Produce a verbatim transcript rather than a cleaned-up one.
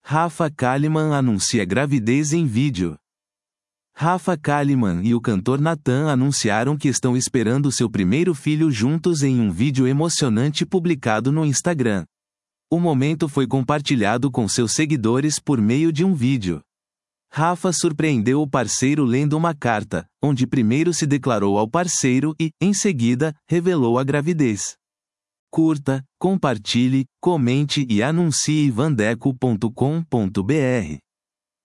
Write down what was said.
Rafa Kalimann anuncia gravidez em vídeo. Rafa Kalimann e o cantor Natan anunciaram que estão esperando seu primeiro filho juntos em um vídeo emocionante publicado no Instagram. O momento foi compartilhado com seus seguidores por meio de um vídeo. Rafa surpreendeu o parceiro lendo uma carta, onde primeiro se declarou ao parceiro e, em seguida, revelou a gravidez. Curta, compartilhe, comente e anuncie vandeco ponto com ponto br.